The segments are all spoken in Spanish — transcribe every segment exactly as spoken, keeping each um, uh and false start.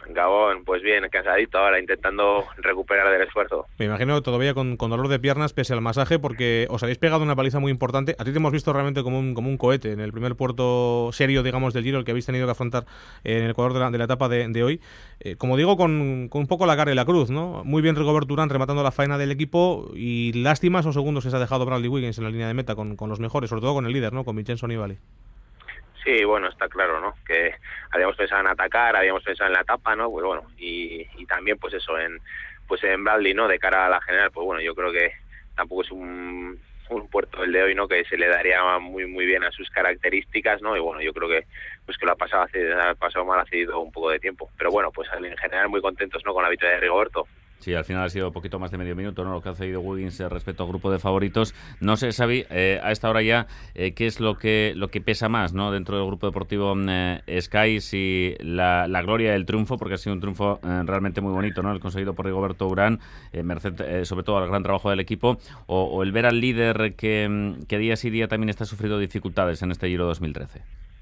Gabón, pues bien, cansadito ahora, intentando recuperar del esfuerzo. Me imagino todavía con, con dolor de piernas pese al masaje, porque os habéis pegado una paliza muy importante. A ti te hemos visto realmente como un, como un cohete en el primer puerto serio, digamos, del Giro, el que habéis tenido que afrontar en el Ecuador de la, de la etapa de, de hoy. Eh, como digo, con, con un poco la cara y la cruz, ¿no? Muy bien Rigoberto Urán rematando la faena del equipo, y lástima esos segundos que se ha dejado Bradley Wiggins en la línea de meta con, con los mejores, sobre todo con el líder, ¿no? Con Vincenzo Nibali. Sí, bueno, está claro, ¿no? Que habíamos pensado en atacar, habíamos pensado en la etapa, ¿no? Pues bueno, y, y también pues eso, en pues en Bradley, ¿no? De cara a la general, pues bueno, yo creo que tampoco es un, un puerto el de hoy, ¿no? Que se le daría muy muy bien a sus características, ¿no? Y bueno, yo creo que pues que lo ha pasado, hace, ha pasado mal, ha cedido un poco de tiempo. Pero bueno, pues en general muy contentos, ¿no? Con la victoria de Rigoberto. Sí, al final ha sido un poquito más de medio minuto, ¿no? Lo que ha cedido Wiggins eh, respecto al grupo de favoritos. No sé, Xavi, eh, a esta hora ya, eh, ¿qué es lo que lo que pesa más, ¿no? Dentro del grupo deportivo eh, Sky, si la, la gloria del triunfo, porque ha sido un triunfo eh, realmente muy bonito, ¿no? El conseguido por Rigoberto Urán, eh, merced eh, sobre todo al gran trabajo del equipo, o, o el ver al líder que, que día sí día también está sufriendo dificultades en este Giro dos mil trece.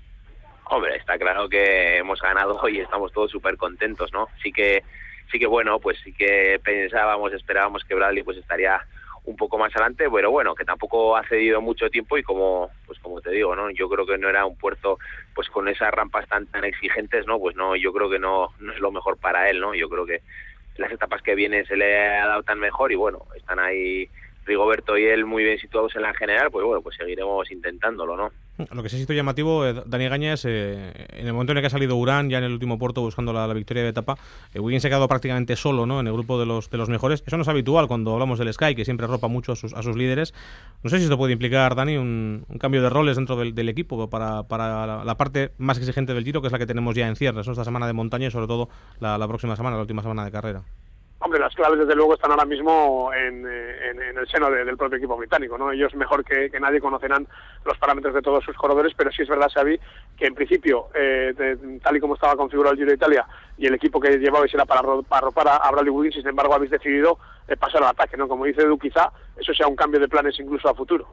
Hombre, está claro que hemos ganado y estamos todos súper contentos, ¿no? Sí que sí que bueno, pues sí que pensábamos, esperábamos que Bradley pues estaría un poco más adelante, pero bueno, que tampoco ha cedido mucho tiempo y como pues como te digo, ¿no? Yo creo que no era un puerto pues con esas rampas tan tan exigentes, ¿no? Pues no, yo creo que no no es lo mejor para él, ¿no? Yo creo que las etapas que vienen se le ha dado tan mejor y bueno, están ahí Rigoberto y él muy bien situados en la general, pues bueno, pues seguiremos intentándolo, ¿no? Lo que sí ha sido llamativo, eh, Dani Gaña, es eh, en el momento en el que ha salido Urán, ya en el último puerto buscando la, la victoria de etapa, eh, Wiggins se ha quedado prácticamente solo, ¿no? En el grupo de los de los mejores. Eso no es habitual cuando hablamos del Sky, que siempre arropa mucho a sus, a sus líderes. No sé si esto puede implicar, Dani, un, un cambio de roles dentro del, del equipo para, para la, la parte más exigente del Giro, que es la que tenemos ya en ciernes, ¿no? Esta semana de montaña y sobre todo la, la próxima semana, la última semana de carrera. Hombre, las claves desde luego están ahora mismo en, en, en el seno de, del propio equipo británico, ¿no? Ellos mejor que, que nadie conocerán los parámetros de todos sus corredores, pero sí es verdad, Xavi, que en principio, eh, de, tal y como estaba configurado el Giro de Italia y el equipo que llevabais era para, para arropar a Bradley Wiggins, y sin embargo habéis decidido eh, pasar al ataque, ¿no? Como dice Edu, quizá eso sea un cambio de planes incluso a futuro.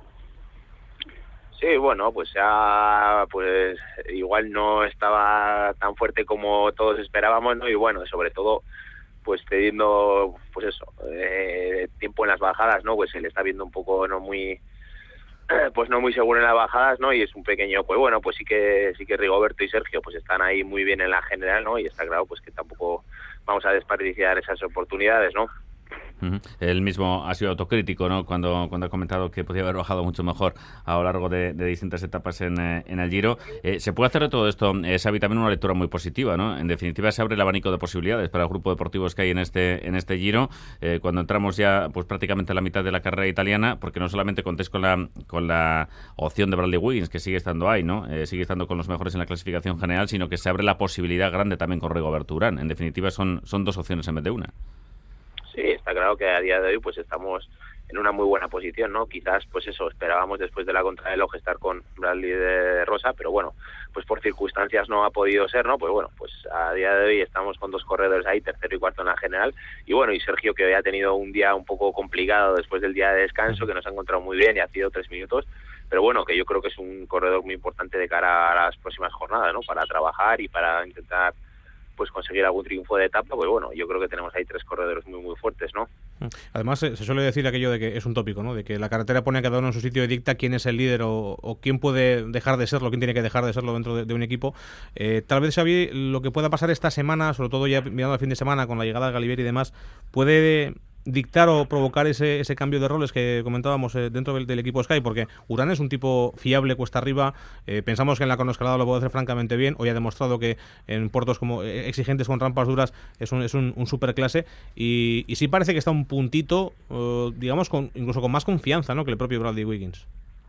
Sí, bueno, pues ya, pues igual no estaba tan fuerte como todos esperábamos, ¿no? Y bueno, sobre todo pues teniendo pues eso eh, tiempo en las bajadas, no, pues se le está viendo un poco no muy pues no muy seguro en las bajadas, no, y es un pequeño, pues bueno, pues sí que sí que Rigoberto y Sergio pues están ahí muy bien en la general, no, y está claro pues que tampoco vamos a desperdiciar esas oportunidades, no. Uh-huh. Él mismo ha sido autocrítico, ¿no? Cuando, cuando ha comentado que podía haber bajado mucho mejor a lo largo de, de distintas etapas en, eh, en el Giro. Eh, ¿Se puede hacer de todo esto, eh, Xavi, también una lectura muy positiva, ¿no? En definitiva, se abre el abanico de posibilidades para el grupo deportivo que hay en este en este Giro, eh, cuando entramos ya pues prácticamente a la mitad de la carrera italiana, porque no solamente contéis con la con la opción de Bradley Wiggins, que sigue estando ahí, ¿no? Eh, sigue estando con los mejores en la clasificación general, sino que se abre la posibilidad grande también con Rigoberto Urán. En definitiva, son, son dos opciones en vez de una. Sí, está claro que a día de hoy pues estamos en una muy buena posición, ¿no? Quizás pues eso, esperábamos después de la contrarreloj estar con Bradley de Rosa, pero bueno, pues por circunstancias no ha podido ser, ¿no? Pues bueno, pues a día de hoy estamos con dos corredores ahí, tercero y cuarto en la general, y bueno, y Sergio, que hoy ha tenido un día un poco complicado después del día de descanso, que nos ha encontrado muy bien y ha sido tres minutos, pero bueno, que yo creo que es un corredor muy importante de cara a las próximas jornadas, ¿no? Para trabajar y para intentar pues conseguir algún triunfo de etapa, pues bueno, yo creo que tenemos ahí tres corredores muy muy fuertes, ¿no? Además, se suele decir aquello de que es un tópico, ¿no? De que la carretera pone a cada uno en su sitio y dicta quién es el líder o, o quién puede dejar de serlo, quién tiene que dejar de serlo dentro de, de un equipo. Eh, tal vez, Xavi, lo que pueda pasar esta semana, sobre todo ya mirando al fin de semana con la llegada de Galibier y demás, puede dictar o provocar ese, ese cambio de roles que comentábamos eh, dentro del, del equipo Sky, porque Urán es un tipo fiable cuesta arriba, eh, pensamos que en la cronoescalada lo puede hacer francamente bien, hoy ha demostrado que en puertos como eh, exigentes con rampas duras es un, es un, un superclase, y, y sí parece que está un puntito, eh, digamos, con, incluso con más confianza, ¿no?, que el propio Bradley Wiggins.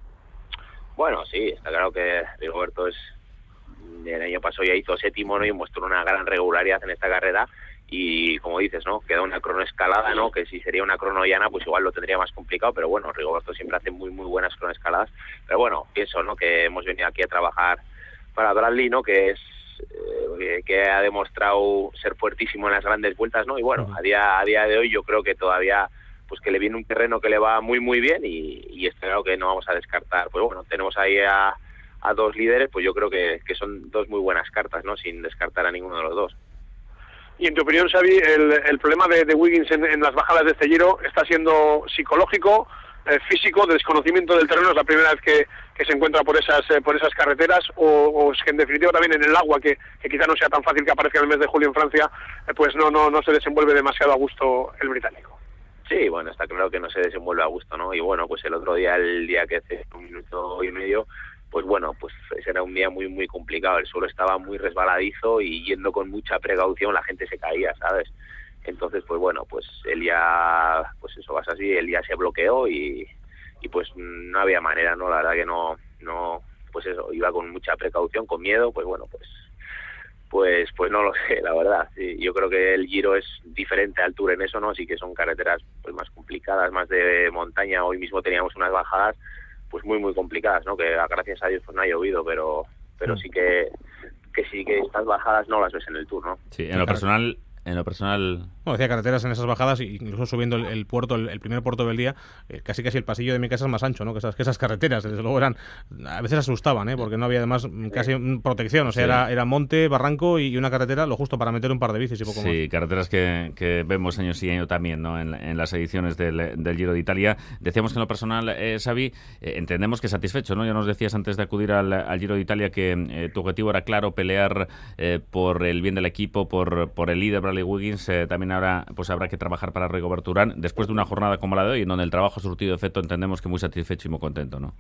Bueno, sí, está claro que Rigoberto es, el año pasado ya hizo séptimo, ¿no?, y mostró una gran regularidad en esta carrera. Y como dices, ¿no?, queda una cronoescalada, ¿no?, que si sería una crono llana pues igual lo tendría más complicado, pero bueno, Rigoberto siempre hace muy muy buenas cronoescaladas, pero bueno, pienso, ¿no?, que hemos venido aquí a trabajar para Bradley, ¿no?, que es eh, que ha demostrado ser fuertísimo en las grandes vueltas, ¿no?, y bueno, a día a día de hoy yo creo que todavía pues que le viene un terreno que le va muy muy bien, y, y es claro que no vamos a descartar, pues bueno, tenemos ahí a, a dos líderes, pues yo creo que, que son dos muy buenas cartas, ¿no?, sin descartar a ninguno de los dos. Y en tu opinión, Xavi, el, el problema de, de Wiggins en, en las bajadas de este Giro está siendo psicológico, eh, físico, de desconocimiento del terreno, es la primera vez que, que se encuentra por esas eh, por esas carreteras, o, o es que en definitiva también en el agua, que, que quizá no sea tan fácil que aparezca en el mes de julio en Francia, eh, pues no, no, no se desenvuelve demasiado a gusto el británico. Sí, bueno, está claro que no se desenvuelve a gusto, ¿no? Y bueno, pues el otro día, el día que hace un minuto y medio, pues bueno, pues ese era un día muy muy complicado, el suelo estaba muy resbaladizo y yendo con mucha precaución la gente se caía, ¿sabes? Entonces, pues bueno, pues el día, pues eso vas así, el día se bloqueó y, y pues no había manera, ¿no? La verdad que no, no, pues eso, iba con mucha precaución, con miedo, pues bueno, pues pues pues no lo sé, la verdad. Sí, yo creo que el Giro es diferente al Tour en eso, ¿no? Sí que son carreteras pues más complicadas, más de montaña. Hoy mismo teníamos unas bajadas pues muy muy complicadas, ¿no? Que gracias a Dios pues no ha llovido, pero pero sí que que sí que estas bajadas no las ves en el Tour, ¿no? Sí, en lo personal, en lo personal. Bueno, decía carreteras en esas bajadas, incluso subiendo el, el puerto, el, el primer puerto del día, eh, casi casi el pasillo de mi casa es más ancho, ¿no? Que esas, que esas carreteras, desde luego eran, a veces asustaban, ¿eh? Porque no había además casi protección, o sea, sí. era, era monte, barranco y una carretera, lo justo para meter un par de bicis y poco sí, más. Sí, carreteras que, que vemos año sí año también, ¿no? En, en las ediciones del, del Giro de Italia. Decíamos que en lo personal, eh, Xavi, eh, entendemos que satisfecho, ¿no? Ya nos decías antes de acudir al, al Giro de Italia que eh, tu objetivo era claro, pelear eh, por el bien del equipo, por, por el líder Bradley Wiggins. Eh, también ahora pues habrá que trabajar para Rigoberto Urán, después de una jornada como la de hoy, en donde el trabajo ha surtido efecto, entendemos que muy satisfecho y muy contento, ¿no?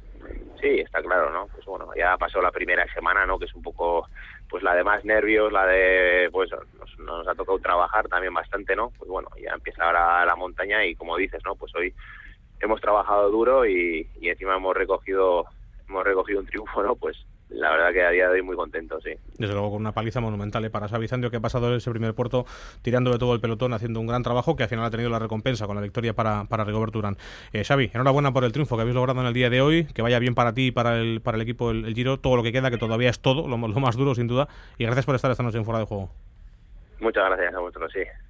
Sí, está claro, ¿no? Pues bueno, ya pasó la primera semana, ¿no? Que es un poco, pues la de más nervios, la de, pues nos, nos ha tocado trabajar también bastante, ¿no? Pues bueno, ya empieza ahora la montaña y como dices, ¿no? Pues hoy hemos trabajado duro y, y encima hemos recogido, hemos recogido un triunfo, ¿no? Pues la verdad que a día de hoy muy contento, sí. Desde luego con una paliza monumental, ¿eh? Para Xavi Zandio, que ha pasado ese primer puerto tirando de todo el pelotón, haciendo un gran trabajo que al final ha tenido la recompensa con la victoria para, para Rigoberto Urán. Eh, Xavi, enhorabuena por el triunfo que habéis logrado en el día de hoy, que vaya bien para ti y para el, para el equipo el, el Giro, todo lo que queda, que todavía es todo, lo, lo más duro sin duda, y gracias por estar esta noche en Fuera de Juego. Muchas gracias a vosotros, sí.